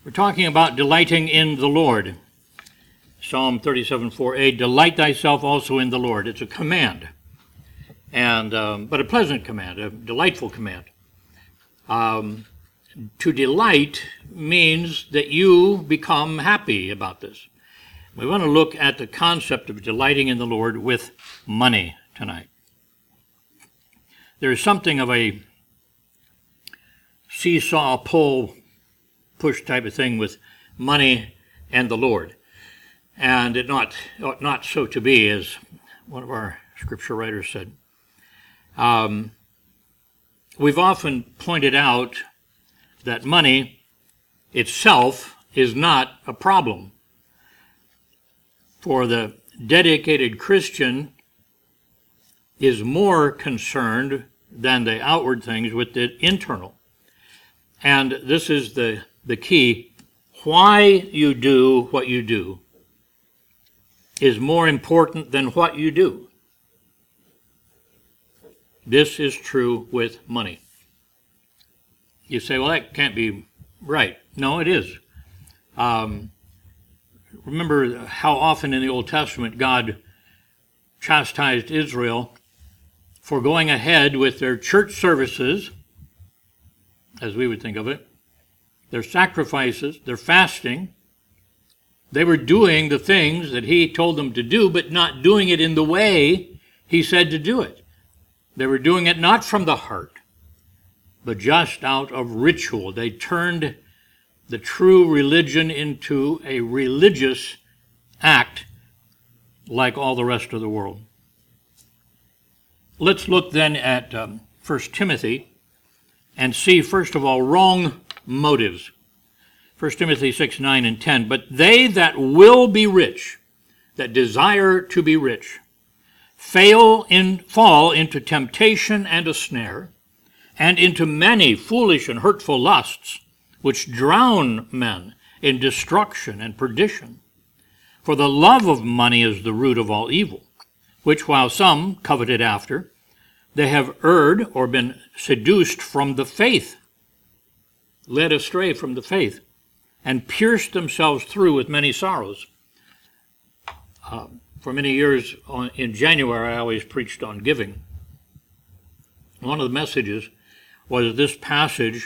We're talking about delighting in the Lord. Psalm 37:4a, delight thyself also in the Lord. It's a command, but a pleasant command, a delightful command. To delight means that you become happy about this. We want to look at the concept of delighting in the Lord with money tonight. There is something of a seesaw, pull, push type of thing with money and the Lord. And it ought not so to be, as one of our scripture writers said. We've often pointed out that money itself is not a problem. For the dedicated Christian is more concerned than the outward things with the internal. And this is the key. Why you do what you do is more important than what you do. This is true with money. You say, well, that can't be right. No, it is. Remember how often in the Old Testament God chastised Israel for going ahead with their church services, as we would think of it, their sacrifices, their fasting. They were doing the things that he told them to do, but not doing it in the way he said to do it. They were doing it not from the heart, but just out of ritual. They turned the true religion into a religious act like all the rest of the world. Let's look then at 1 Timothy and see, first of all, wrong motives. 1 Timothy 6, 9, and 10. But they that will be rich, that desire to be rich, fall into temptation and a snare, and into many foolish and hurtful lusts, which drown men in destruction and perdition. For the love of money is the root of all evil, which while some coveted after, they have erred or been seduced from the faith, led astray from the faith, and pierced themselves through with many sorrows. For many years in January, I always preached on giving. One of the messages was this passage,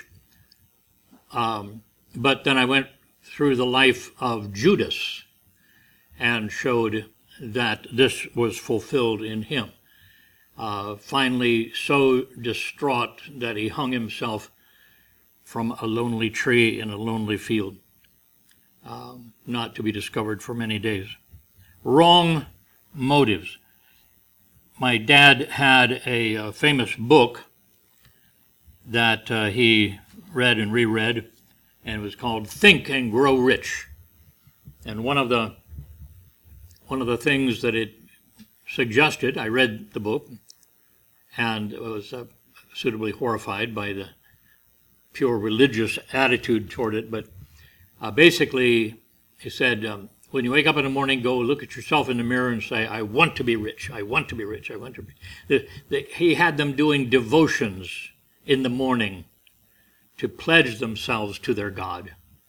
but then I went through the life of Judas and showed that this was fulfilled in him. Finally so distraught that he hung himself from a lonely tree in a lonely field, not to be discovered for many days. Wrong motives. My dad had a famous book that he read and reread, and it was called Think and Grow Rich. And one of the things that it suggested, I read the book and was suitably horrified by the pure religious attitude toward it, but basically he said, when you wake up in the morning, go look at yourself in the mirror and say, I want to be rich, I want to be rich, I want to be. He had them doing devotions in the morning to pledge themselves to their God.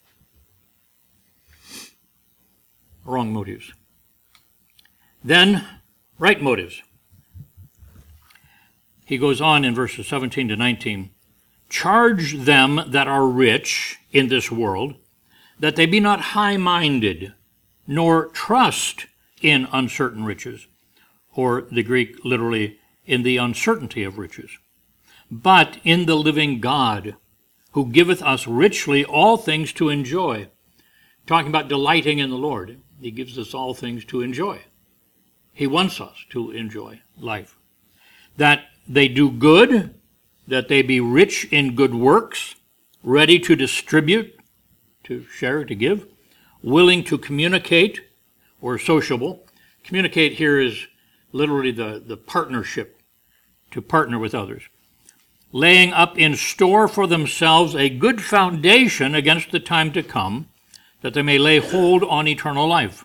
Wrong motives. Then, right motives. He goes on in verses 17 to 19. Charge them that are rich in this world, that they be not high-minded, nor trust in uncertain riches, or the Greek literally, in the uncertainty of riches, but in the living God, who giveth us richly all things to enjoy. Talking about delighting in the Lord. He gives us all things to enjoy. He wants us to enjoy life. That they do good, that they be rich in good works, ready to distribute, to share, to give, willing to communicate, or sociable. Communicate here is literally the partnership, to partner with others. Laying up in store for themselves a good foundation against the time to come, that they may lay hold on eternal life.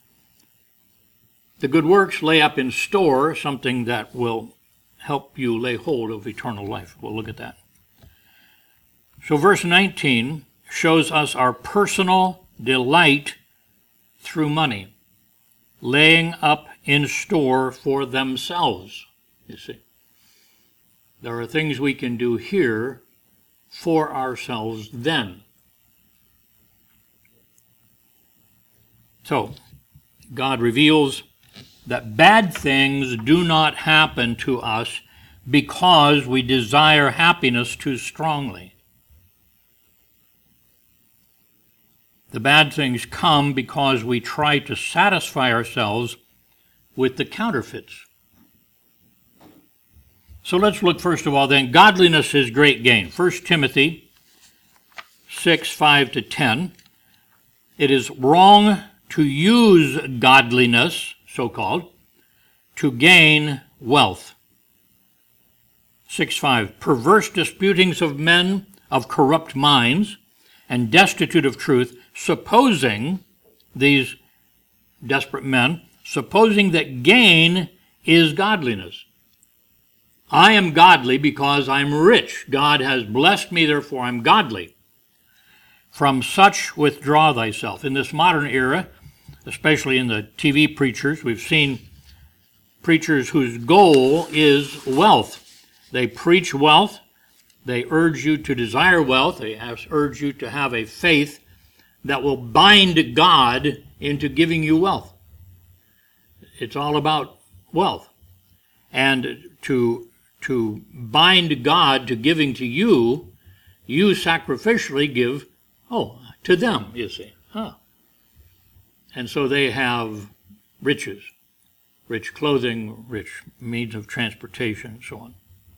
The good works lay up in store something that will help you lay hold of eternal life. We'll look at that. So verse 19, shows us our personal delight through money, laying up in store for themselves, you see. There are things we can do here for ourselves then. So, God reveals that bad things do not happen to us because we desire happiness too strongly. The bad things come because we try to satisfy ourselves with the counterfeits. So let's look first of all then, godliness is great gain. 1 Timothy 6, 5 to 10. It is wrong to use godliness, so-called, to gain wealth. 6:5, perverse disputings of men of corrupt minds and destitute of truth, supposing, these desperate men, supposing that gain is godliness. I am godly because I'm rich. God has blessed me, therefore I'm godly. From such withdraw thyself. In this modern era, especially in the TV preachers, we've seen preachers whose goal is wealth. They preach wealth. They urge you to desire wealth. They urge you to have a faith that will bind God into giving you wealth. It's all about wealth. And to bind God to giving to you, you sacrificially give, to them, you see. And so they have riches, rich clothing, rich means of transportation, and so on.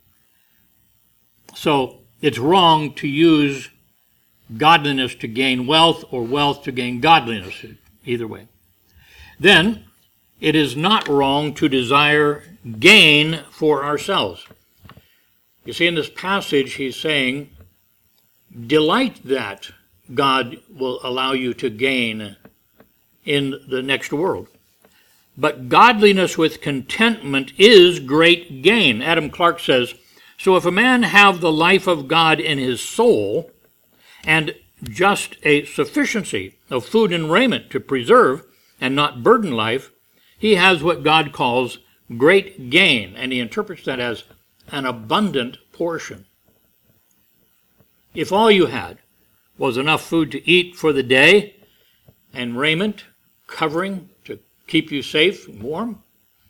So it's wrong to use godliness to gain wealth or wealth to gain godliness, either way. Then, it is not wrong to desire gain for ourselves. You see, in this passage, he's saying, delight that God will allow you to gain in the next world. But godliness with contentment is great gain. Adam Clarke says, so if a man have the life of God in his soul, and just a sufficiency of food and raiment to preserve and not burden life, he has what God calls great gain, and he interprets that as an abundant portion. If all you had was enough food to eat for the day and raiment, covering to keep you safe and warm,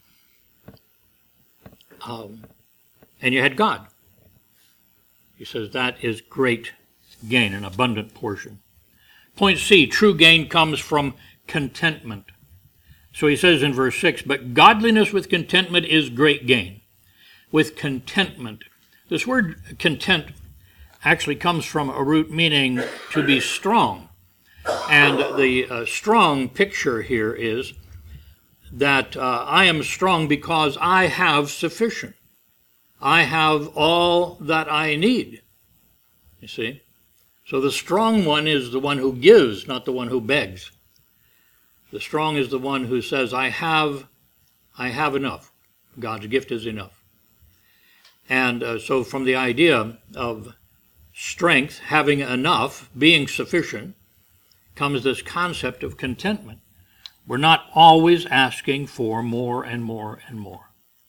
and you had God, he says that is great gain, an abundant portion. Point C, true gain comes from contentment. So he says in verse 6, but godliness with contentment is great gain. With contentment. This word content actually comes from a root meaning to be strong. And the strong picture here is that I am strong because I have sufficient. I have all that I need. You see? So the strong one is the one who gives, not the one who begs. The strong is the one who says, I have enough. God's gift is enough. And so from the idea of strength, having enough, being sufficient, comes this concept of contentment. We're not always asking for more and more and more.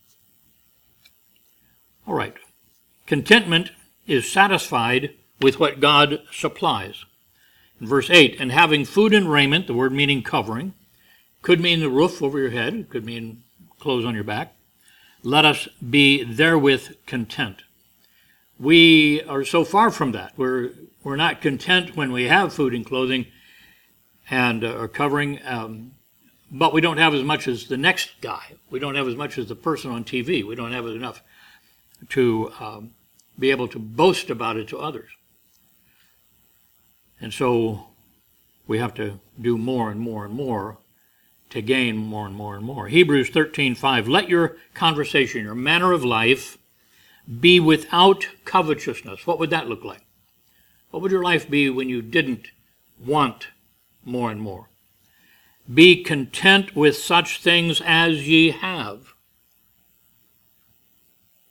All right. Contentment is satisfied with what God supplies. In verse 8, and having food and raiment, the word meaning covering, could mean the roof over your head, it could mean clothes on your back. Let us be therewith content. We are so far from that. We're not content when we have food and clothing and are covering, but we don't have as much as the next guy. We don't have as much as the person on TV. We don't have enough to be able to boast about it to others. And so we have to do more and more and more to gain more and more and more. Hebrews 13:5, let your conversation, your manner of life, be without covetousness. What would that look like? What would your life be when you didn't want more and more? Be content with such things as ye have.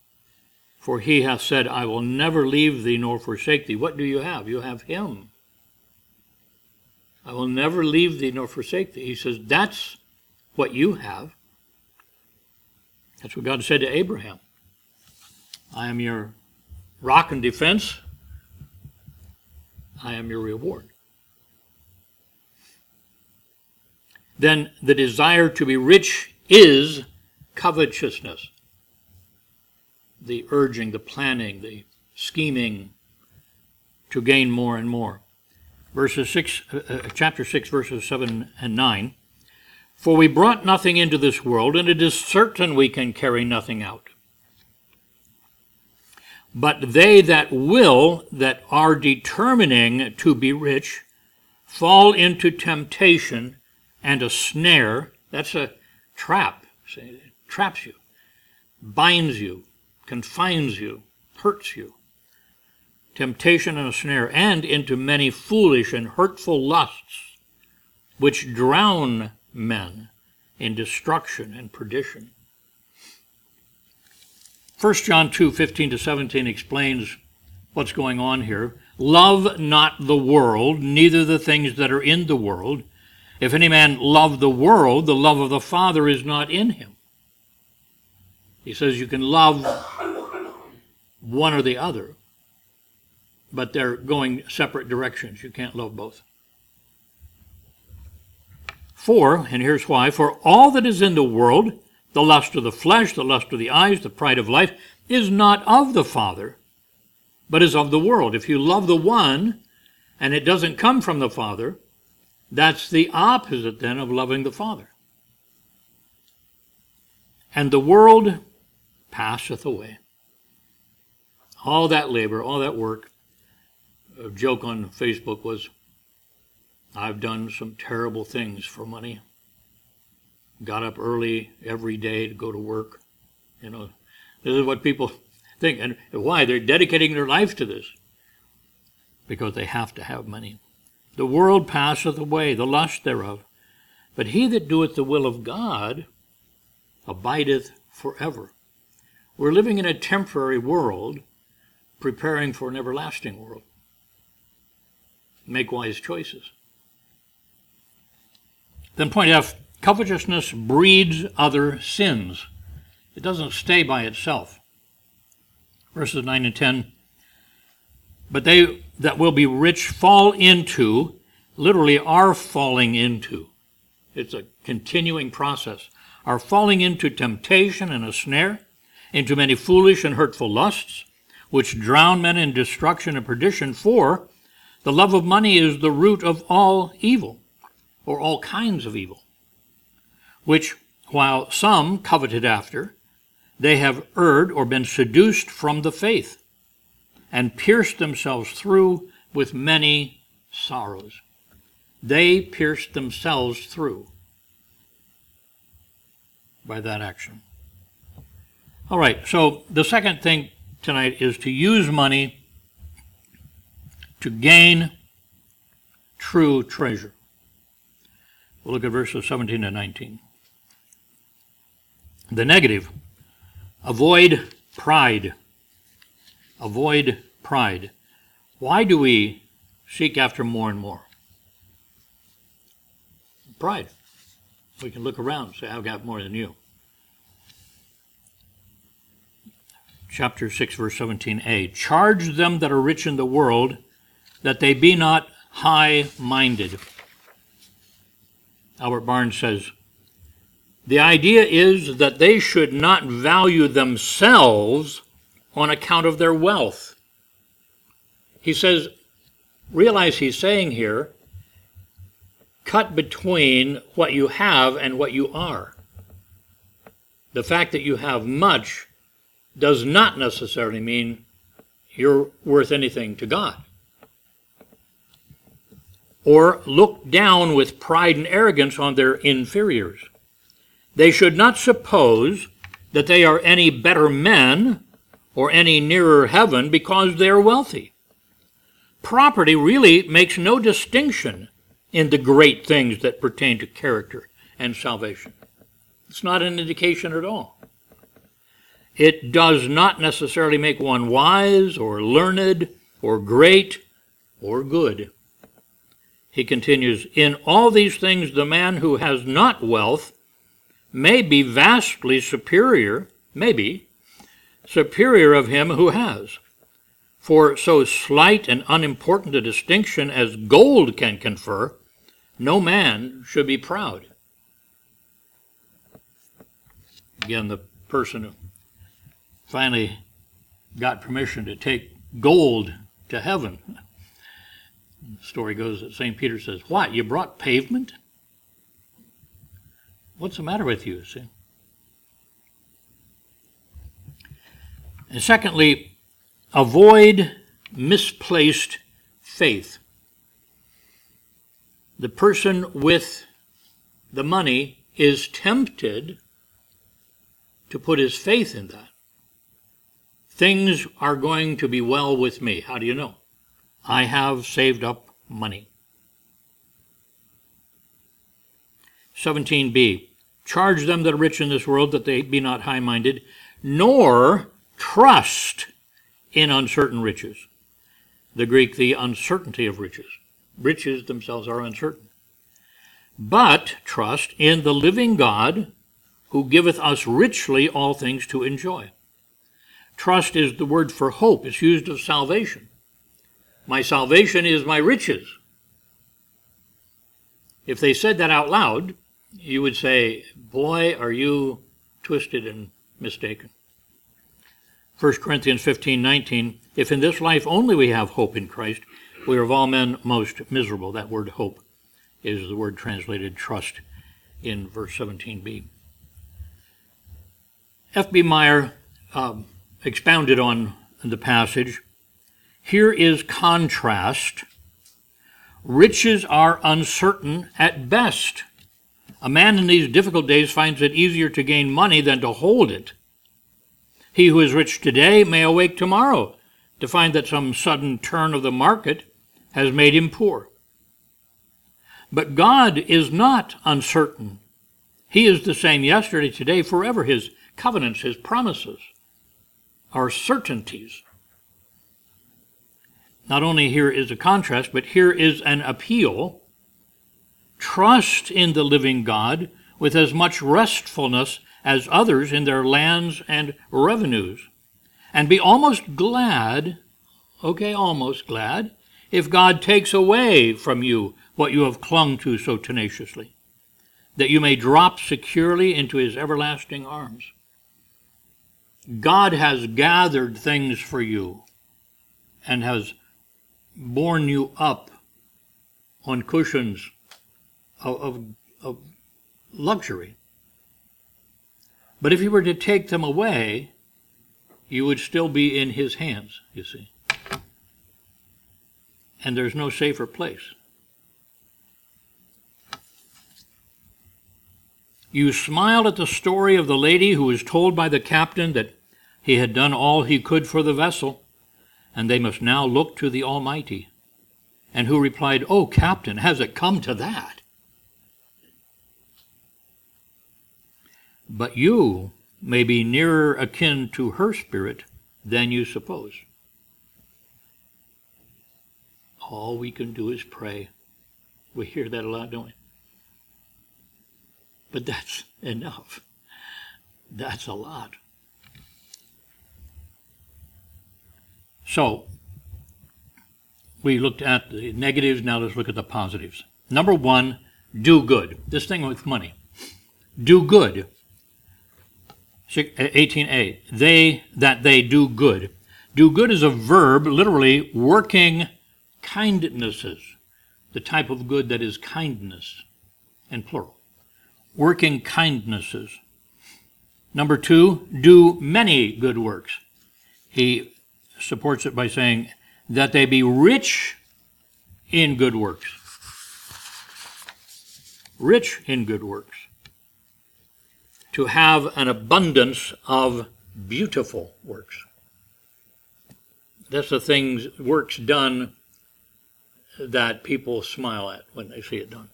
For he hath said, I will never leave thee nor forsake thee. What do you have? You have him. I will never leave thee nor forsake thee. He says, that's what you have. That's what God said to Abraham. I am your rock and defense. I am your reward. Then the desire to be rich is covetousness. The urging, the planning, the scheming to gain more and more. Chapter 6, verses 7 and 9. For we brought nothing into this world, and it is certain we can carry nothing out. But they that will, that are determining to be rich, fall into temptation and a snare. That's a trap. It traps you, binds you, confines you, hurts you. Temptation and a snare, and into many foolish and hurtful lusts, which drown men in destruction and perdition. 1 John 2, 15-17 explains what's going on here. Love not the world, neither the things that are in the world. If any man love the world, the love of the Father is not in him. He says you can love one or the other, but they're going separate directions. You can't love both. For, and here's why, for all that is in the world, the lust of the flesh, the lust of the eyes, the pride of life, is not of the Father, but is of the world. If you love the one, and it doesn't come from the Father, that's the opposite then of loving the Father. And the world passeth away. All that labor, all that work. A joke on Facebook was, I've done some terrible things for money. Got up early every day to go to work. You know, this is what people think. And why? They're dedicating their life to this. Because they have to have money. The world passeth away, the lust thereof. But he that doeth the will of God abideth forever. We're living in a temporary world, preparing for an everlasting world. Make wise choices. Then point F, covetousness breeds other sins. It doesn't stay by itself. Verses 9 and 10. But they that will be rich fall into, literally are falling into. It's a continuing process. Are falling into temptation and a snare, into many foolish and hurtful lusts, which drown men in destruction and perdition. For the love of money is the root of all evil, or all kinds of evil, which, while some coveted after, they have erred or been seduced from the faith, and pierced themselves through with many sorrows. They pierced themselves through by that action. All right, so the second thing tonight is to use money to gain true treasure. We'll look at verses 17 and 19. The negative, avoid pride. Avoid pride. Why do we seek after more and more? Pride. We can look around and say, I've got more than you. Chapter 6, verse 17a. Charge them that are rich in the world, that they be not high-minded. Albert Barnes says, the idea is that they should not value themselves on account of their wealth. He says, realize he's saying here, cut between what you have and what you are. The fact that you have much does not necessarily mean you're worth anything to God. Or look down with pride and arrogance on their inferiors. They should not suppose that they are any better men or any nearer heaven because they are wealthy. Property really makes no distinction in the great things that pertain to character and salvation. It's not an indication at all. It does not necessarily make one wise or learned or great or good. he continues, in all these things the man who has not wealth may be vastly superior, of him who has. For so slight and unimportant a distinction as gold can confer, no man should be proud. Again, the person who finally got permission to take gold to heaven. The story goes that St. Peter says, what, you brought pavement? What's the matter with you, see? And secondly, avoid misplaced faith. The person with the money is tempted to put his faith in that. Things are going to be well with me. How do you know? I have saved up money. 17b, charge them that are rich in this world that they be not high-minded, nor trust in uncertain riches. The Greek, the uncertainty of riches. Riches themselves are uncertain. But trust in the living God, who giveth us richly all things to enjoy. Trust is the word for hope. It's used of salvation. My salvation is my riches. If they said that out loud, you would say, boy, are you twisted and mistaken. 1 Corinthians 15:19, if in this life only we have hope in Christ, we are of all men most miserable. That word hope is the word translated trust in verse 17b. F.B. Meyer expounded on the passage. Here is contrast. Riches are uncertain at best. A man in these difficult days finds it easier to gain money than to hold it. He who is rich today may awake tomorrow to find that some sudden turn of the market has made him poor. But God is not uncertain. He is the same yesterday, today, forever. His covenants, his promises are certainties. Not only here is a contrast, but here is an appeal. Trust in the living God with as much restfulness as others in their lands and revenues, and be almost glad, if God takes away from you what you have clung to so tenaciously, that you may drop securely into his everlasting arms. God has gathered things for you and has borne you up on cushions of luxury. But if he were to take them away, you would still be in his hands, you see. And there's no safer place. You smiled at the story of the lady who was told by the captain that he had done all he could for the vessel, and they must now look to the Almighty. And who replied, "Oh, Captain, has it come to that?" But you may be nearer akin to her spirit than you suppose. All we can do is pray. We hear that a lot, don't we? But that's enough. That's a lot. So, we looked at the negatives, now let's look at the positives. Number one, do good. This thing with money. Do good. 18a, they do good. Do good is a verb, literally working kindnesses, the type of good that is kindness, in plural. Working kindnesses. Number two, do many good works. He supports it by saying that they be rich in good works. Rich in good works. To have an abundance of beautiful works. That's the works done that people smile at when they see it done.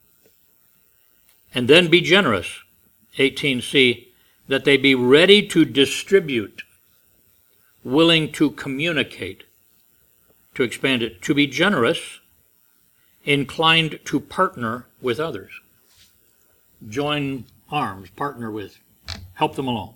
And then be generous. 18c, that they be ready to distribute, willing to communicate. To expand it, to be generous inclined to partner with others. Join arms, partner with, help them along.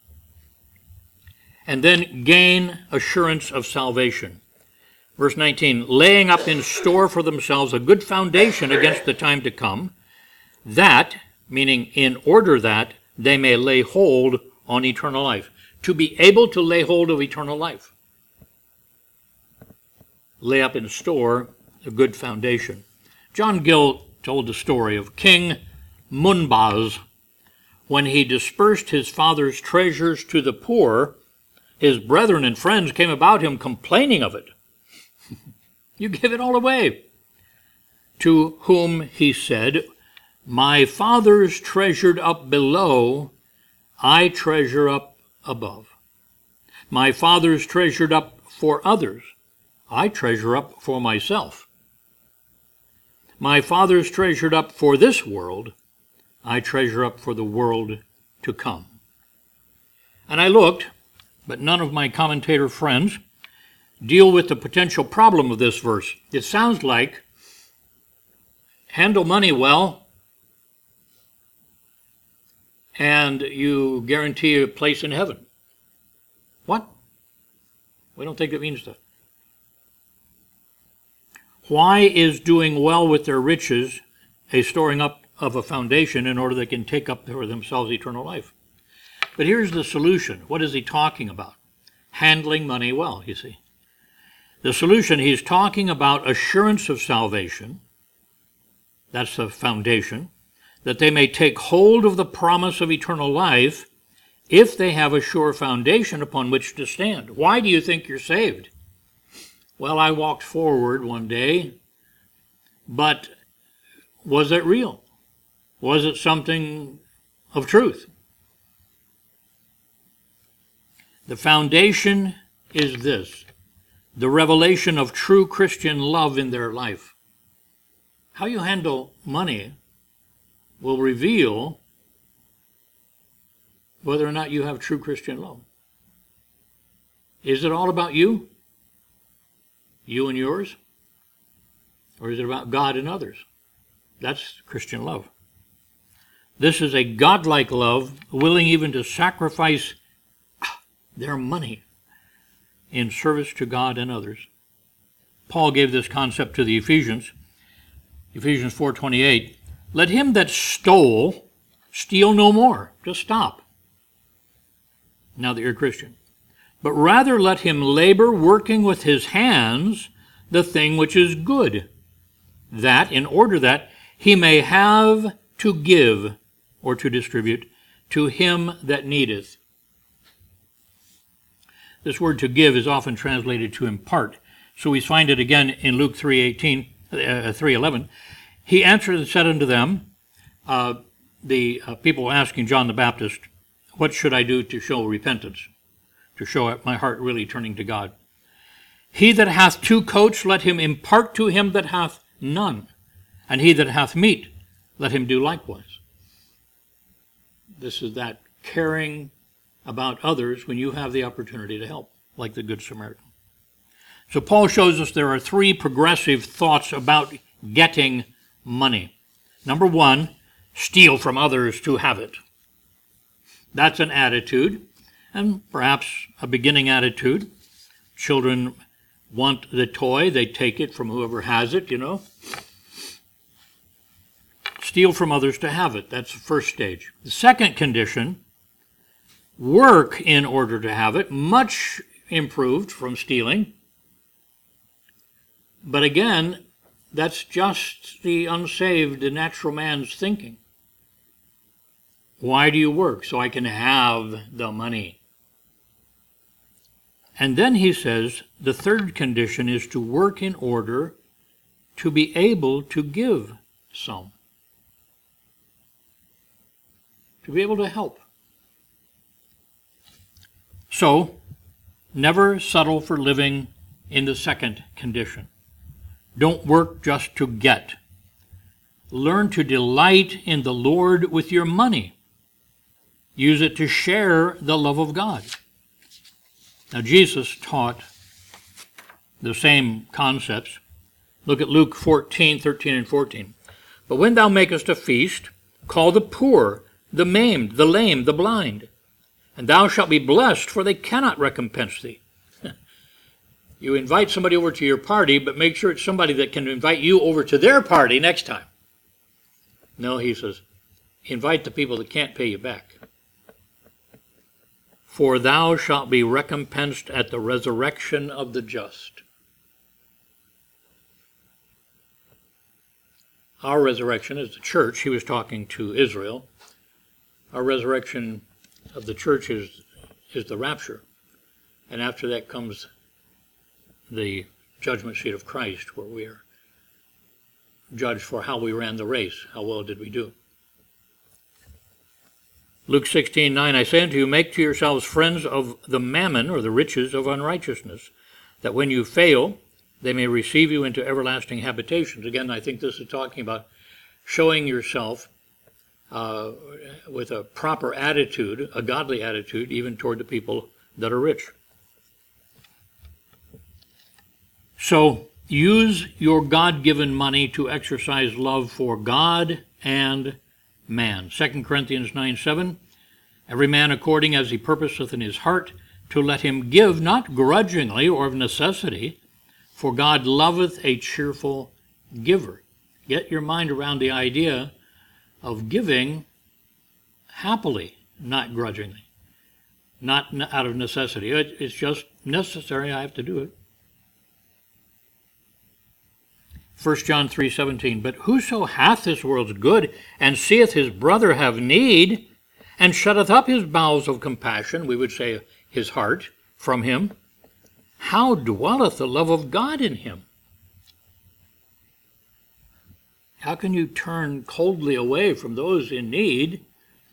And then gain assurance of salvation. Verse 19, laying up in store for themselves a good foundation against the time to come, that, meaning in order that, they may lay hold on eternal life. To be able to lay hold of eternal life. Lay up in store a good foundation. John Gill told the story of King Munbaz. When he dispersed his father's treasures to the poor, his brethren and friends came about him complaining of it. You give it all away. To whom he said, my fathers treasured up below, I treasure up above. My fathers treasured up for others, I treasure up for myself. My fathers treasured up for this world, I treasure up for the world to come. And I looked, but none of my commentator friends deal with the potential problem of this verse. It sounds like handle money well, and you guarantee a place in heaven. What? We don't think it means that. Why is doing well with their riches a storing up of a foundation in order they can take up for themselves eternal life? But here's the solution. What is he talking about? Handling money well, you see. The solution, he's talking about assurance of salvation. That's the foundation. That they may take hold of the promise of eternal life if they have a sure foundation upon which to stand. Why do you think you're saved? Well, I walked forward one day, but was it real? Was it something of truth? The foundation is this, the revelation of true Christian love in their life. How you handle money will reveal whether or not you have true Christian love. Is it all about you? You and yours? Or is it about God and others? That's Christian love. This is a godlike love, willing even to sacrifice their money in service to God and others. Paul gave this concept to the Ephesians. Ephesians 4:28. Let him that stole steal no more. Just stop. Now that you're a Christian. But rather let him labor, working with his hands the thing which is good, that in order that he may have to give or to distribute to him that needeth. This word to give is often translated to impart. So we find it again in Luke 3:11. He answered and said unto them, the people asking John the Baptist, what should I do to show repentance, to show my heart really turning to God? He that hath 2 coats, let him impart to him that hath none. And he that hath meat, let him do likewise. This is that caring about others when you have the opportunity to help, like the Good Samaritan. So Paul shows us there are 3 progressive thoughts about getting money. Number 1, steal from others to have it. That's an attitude, and perhaps a beginning attitude. Children want the toy, they take it from whoever has it, Steal from others to have it. That's the first stage. The second condition, work in order to have it, much improved from stealing. But again, that's just the unsaved, the natural man's thinking. Why do you work? So I can have the money. And then he says, the third condition is to work in order to be able to give some. To be able to help. So, never settle for living in the second condition. Don't work just to get. Learn to delight in the Lord with your money. Use it to share the love of God. Now, Jesus taught the same concepts Look at Luke 14:13 and 14. But when thou makest a feast, call the poor, the maimed, the lame, the blind, and thou shalt be blessed, for they cannot recompense thee. You invite somebody over to your party, but make sure it's somebody that can invite you over to their party next time. No, he says, invite the people that can't pay you back. For thou shalt be recompensed at the resurrection of the just. Our resurrection is the church. He was talking to Israel. Our resurrection of the church is the rapture. And after that comes the judgment seat of Christ, where we are judged for how we ran the race. How well did we do? Luke 16:9, I say unto you, make to yourselves friends of the mammon, or the riches of unrighteousness, that when you fail, they may receive you into everlasting habitations. Again, I think this is talking about showing yourself with a proper attitude, a godly attitude, even toward the people that are rich. So, use your God-given money to exercise love for God and man. 2 Corinthians 9:7, every man according as he purposeth in his heart, to let him give, not grudgingly or of necessity, for God loveth a cheerful giver. Get your mind around the idea of giving happily, not grudgingly, not out of necessity. It's just necessary, I have to do it. 1 John 3:17, but whoso hath this world's good, and seeth his brother have need, and shutteth up his bowels of compassion, we would say his heart, from him, how dwelleth the love of God in him? How can you turn coldly away from those in need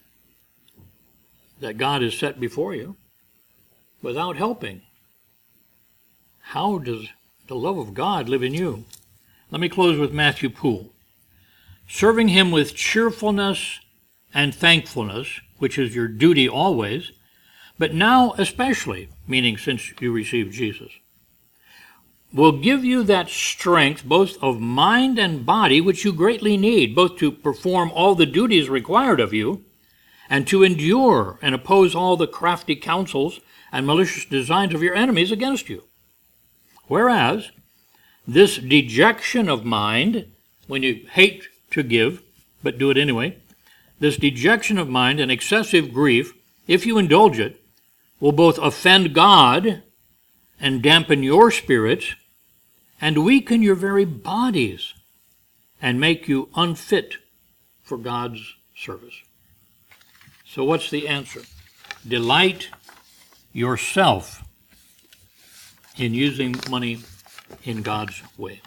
that God has set before you without helping? How does the love of God live in you? Let me close with Matthew Poole. Serving him with cheerfulness and thankfulness, which is your duty always, but now especially, meaning since you received Jesus, will give you that strength both of mind and body which you greatly need, both to perform all the duties required of you and to endure and oppose all the crafty counsels and malicious designs of your enemies against you. Whereas this dejection of mind, when you hate to give, but do it anyway, this dejection of mind and excessive grief, if you indulge it, will both offend God and dampen your spirits and weaken your very bodies and make you unfit for God's service. So what's the answer? Delight yourself in using money in God's way.